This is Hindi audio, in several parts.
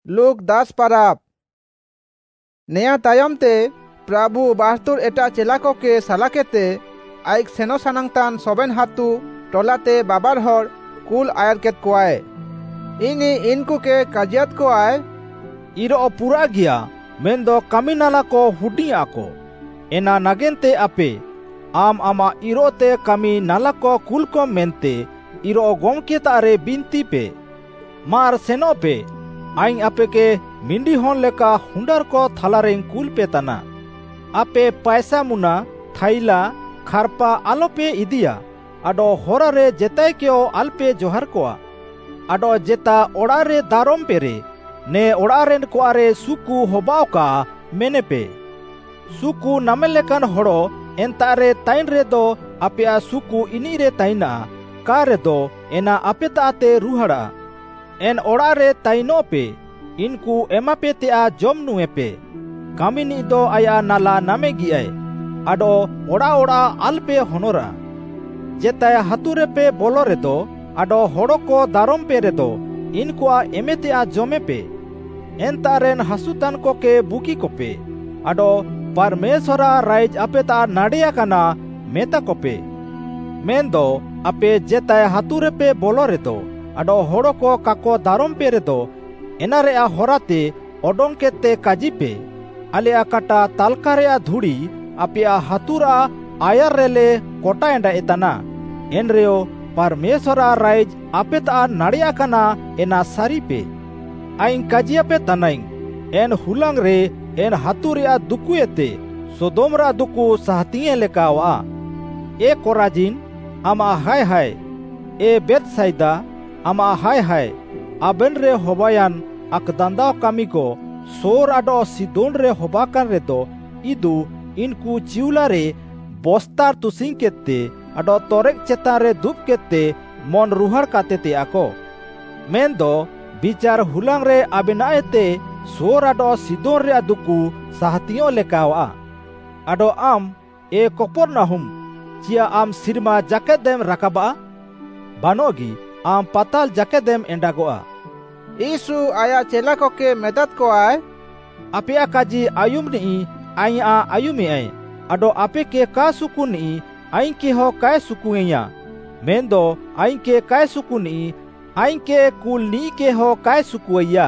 लुक 10 पाराब। नेया तायम ते प्रभु बास्तुर एटा चेला को के सालाकेते आइक सेनो सानांगतान सोबेन हातु टोलाते बाबार हर कुल आयर केत कोआए। इनी इनको के काजियात को आए इरो पूरा गया मेंदो कमी नाला को हुडी आको एना नगेंते आपे आम आमा इरोते कमी नाला को कुल को मेंते इरो गोमके तारे बिनती पे मार सेनो पे आइंग आपे के मिंडी होन लेका हुंडर को थालारें कुल पे तना आपे पैसा मुना थाइला खारपा आलो पे इदिया अडो होरा रे जेताय के अल्पे जोहर कोआ अडो जेता ओड़ा रे दारोम पेरे ने ओड़ा रेन को आरे सुकु होबाव का मेने पे सुकु नमेलेकन होड़ो एंतारे ताइन रे दो आपे सुकु इनी रे ताइना का रे दो एना आपे ताते रुहड़ा एन ओड़ा रे ताइनो पे इनको एमा पे ते आ जोम नुए पे कामिनी दो आया नाला नामे गियाय अडो ओड़ा ओड़ा अल्पे होनोरा जेताय हातुरे पे बोलो रे दो अडो होड़ो को दारोम पे रे दो इनको एमे ते आ जोमे पे एंतारेन हसुतान को के बुकी को पे अडो परमेश्वरा राइज आपे ता नाडिया काना मेता को पे मेंदो आपे जेताय हातुरे पे बोलो रे दो अडो होड़ो को काको दारोम पे रे दो एनारे आ होराते ओडोंग केते काजी पे आले आ काटा तालका रे आ धुड़ी आपे आ हातुरा आयर रेले कोटा एंडा एताना एनरेओ परमेश्वरा राइज आपे ता नाडिया काना एना सारी पे आइन काजिया पे तनाइंग एन हुलंग रे एन हातुरे आ दुकुएते सोदोमरा दुकु सहतिये लेकावा ए कोराजिन आमा हाय हाय ए बेतसाइदा आमा हाय हाय आबेन रे होबायान अकदंदा कामी को सोर आडो सिदोन रे होबाकान रे दो इदु इनको चिउला रे बोस्तार तुसिंग केते आडो तोरेक चेता रे दुप केते मन रुहर काते आको मेंदो बिचार हुलंग रे आबेनाएते सोर आडो सिदोन रे दुकु सहतियो लेकावा आडो आम ए कोपर नाहुम चिया आम सिरमा जाकेदेम राकाबा बानोगी आम पाताल जाकेदेम एंडागोआ। यीशु आया चेला को के मेदत को आए आपे काजी आयुम नी आई आ आयुमी आए अडो आपे के का सुकुन नी आई के हो काय सुकुएया मेंदो आई के काय सुकुनी आई के कुल नी के हो काय सुकुएया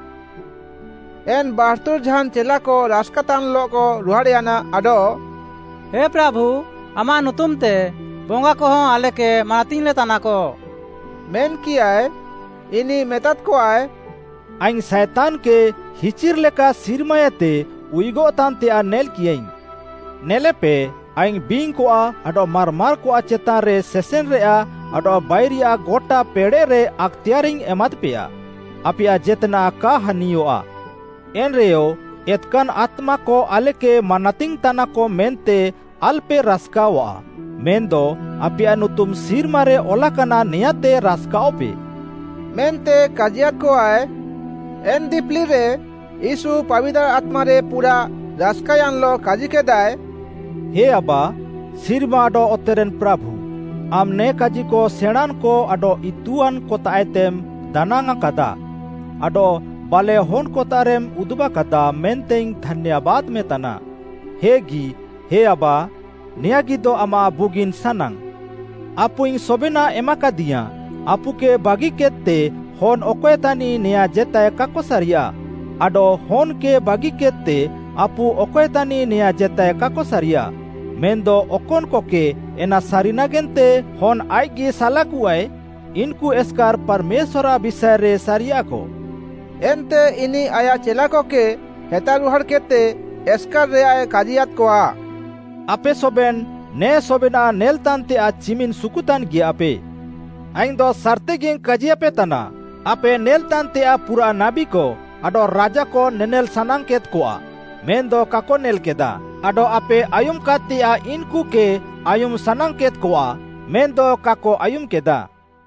एन बास्तुर जहान चेला को रास्कतान लो को रुहाड़ियाना अडो हे प्रभु अमा नुतुमते बोंगा को हो आले के मातिन ले तना को मेन की आए इनी मेतत को आए आइन शैतान के हिचिर लेका सिरमयते उइगो तानते आ नेल कियई नेले पे आइन बिंग को आ अडो मार को आ चेतान रे सेसेन रे आ अडो बायरिया गोटा पेड़े रे अख्तियारिंग एमत पेया अपिया जेतना का हनियो आ एन रेयो एतकन आत्मा को आले के मानतिंग तना को मेनते अल्पे रास्कावा मेंदो अपिया नुतुम सिर मारे ओलाकना नियाते रास्काओ पे मेनते काजिया को आए एन दिपली रे यीशु पवित्र आत्मा रे पूरा रास्कायान लो काजी के दाए हे अबा सिर माडो ओतेरन प्रभु आमने काजी को सेणान को अडो इतुआन को ताएतेम दानांगा कदा अडो बाले होन को तारेम उदबा कदा मेंतेंग धन्यवाद में तना हेगी हे अबा नियागी दो अमा बुगिन सनंग आपुइंग सोबेना एमाका दिया आपु के बागी केते होन ओकोयतानी निया जेताय काको सरिया अडो होन के बागी केते आपु ओकोयतानी निया जेताय काको सरिया मेंदो ओकोन को के एना सारिना गेंते होन आईगी सालाकुआय इनको एस्कार परमेश्वरा विषय रे सरिया को एंते इनी आया चेला को के हेता रुहर केते एस्कार रे आए काजियात को आ आपे सोबेन ने सोबेना नेलतानते आ चिमिन सुकुतान गिया आपे आइन दो सरते गिंग काजिया पे तना आपे नेलतानते आ पूरा नाबी को अडो राजा को नेनेल सनांकेत को आ मेन दो काको नेल केदा अडो आपे आयुम काते आ इनको के आयुम सनांकेत को आ मेन दो काको आयुम केदा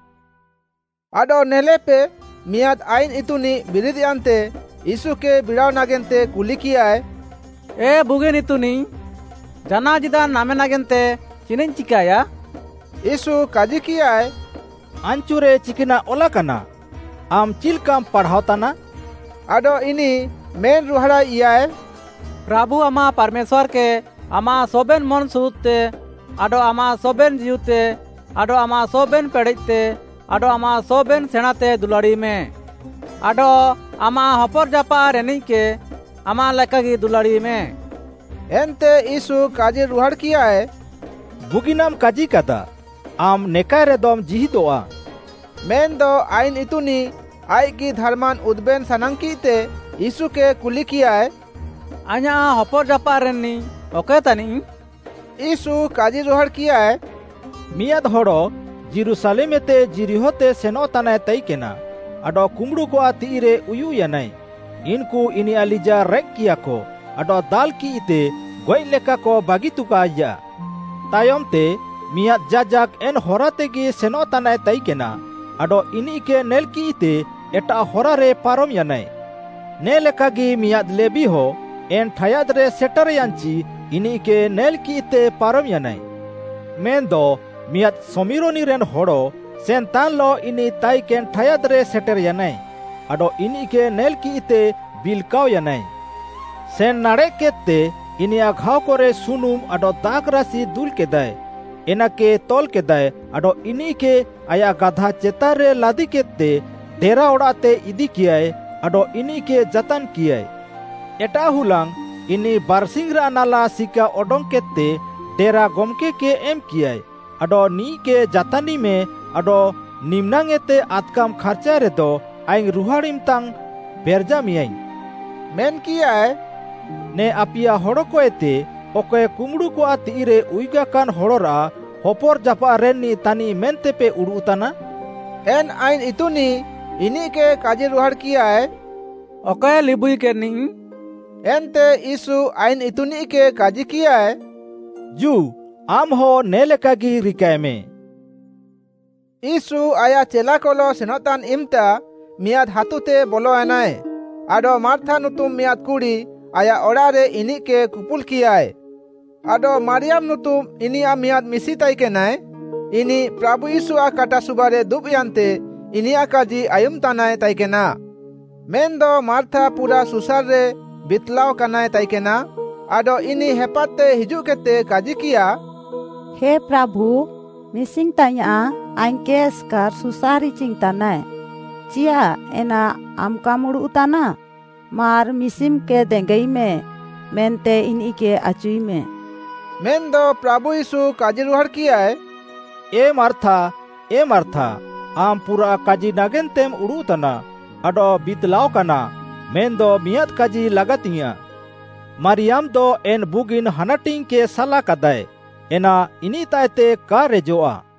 अडो नेले पे मियाद आइन इतुनी बिरिदियांते यीशु के बिड़ाव नागेंते कुली किया है ए बुगे इतुनी जाना जिदा नामे नागेंते चिनें चिकाया यीशु काजी किया है अंचुरे चिकना ओला कना आम चिलकाम पढ़ावताना आडो इनी मेन रुहाड़ा इयाय प्रभु आमा परमेश्वर के आमा सोबेन मन सुते आडो आमा सोबेन जीवते आडो आमा सोबेन पेड़ते आडो आमा सोबेन सेनाते दुलाड़ी में आडो आमा हपर जापा रेनी के आमा लेकागी दुलाड़ी में एनते यीशु काजी रुहाड़ किया है बुगिनाम काजी कदा आम नेका रेदम जिहिदोआ मेन दो आइन इतुनी आई की धर्मान उद्बेन सनंकीते यीशु के कुली किया है आया हपर जापा रेनी ओके तनी यीशु काजी रुहाड़ किया है मियाद होड़ो जेरूशलेमेते जिरिहोते सेनो तनाय तैकेना आडो कुमड़ू को तीरे उयु यानाय इनको इनी अलिजा रेक किया को आडो दाल की इते गोय लेका को बागी तुकाया तायम ते मियाद जाजाक एन होराते गे सेनो तनाय तैकेना आडो इनी के नेल की इते एटा होरा रे पारम यानाय ने लेका गे मियाद लेबी हो एन ठायाद रे सेटर यांची इनी के नेल की इते पारम यानाय मेन दो मियाद समीरोनी रेन होड़ो सेन तान लो इनी ताई केन ठायाद रे सेटर यानाय आडो इनी के नेल की इते बिलकाव यानाय सेन नाड़े केते इनिया घाव कोरे सुनुम आडो दाग राशि दुल केदाय एना के तोल केदाय आडो इनी के आया गाधा चेतार रे लादी केते डेरा ओड़ाते इदी कियाय आडो इनी के जतन कियाय एटा हुलांग इनी बारसिंगरा नाला सिका ओडोंग केते डेरा गोमके के एम कियाय आडो नी के जातानी में आडो निम्नांगेते आतकाम खर्चा रे दो आइंग रुहाड़िम तांग बेरजा मियाई मेन किया है ने अपिया होड़ो को एते ओके कुमड़ू को तीरे उइगा कान होड़ोरा होपर जापा रेनी तानी मेनते पे उड़ुताना एन आइन इतुनी इनी के काजी रुहाड़ किया है ओके लिबुई के नी एनते यीशु आइन इतुनी के काजी किया है जू आम हो ने लेकागी रिकाय में यीशु आया चेला कोलो सेनोतान इमता मियाद हातुते बोलो एनाय आडो मार्था नुतुम मियाद कुड़ी आया ओड़ारे इनी के कुपुल किया है आडो मारियाम नुतुम इनी आ मियाद मिसी ताई के नाय इनी प्रभु यीशु आ काटा सुबारे दुब यांते इनी आ काजी आयुम तानाय ताई के ना मेन दो मार्था पूरा सुसार रे बितलाव कनाय ताई के ना आडो इनी हेपाते हिजु केते काजी किया हे प्रभु मिसिंग ताया आंकेस कार सुसारी चिंतानाय चिया एना आमका मुड़ उताना मार मिसिम के देंगई में मेनते इनी के अचुई में मेन दो प्रभु यीशु काजी रुहाड़ किया है ए मार्था आम पूरा काजी नागेन तेम उड़ुतना आडो बितलाव कना मेन दो मियाद काजी लागतिया मारियाम दो एन बुगिन हनाटिंग के सला कदाय एना इनी तायते का रेजोआ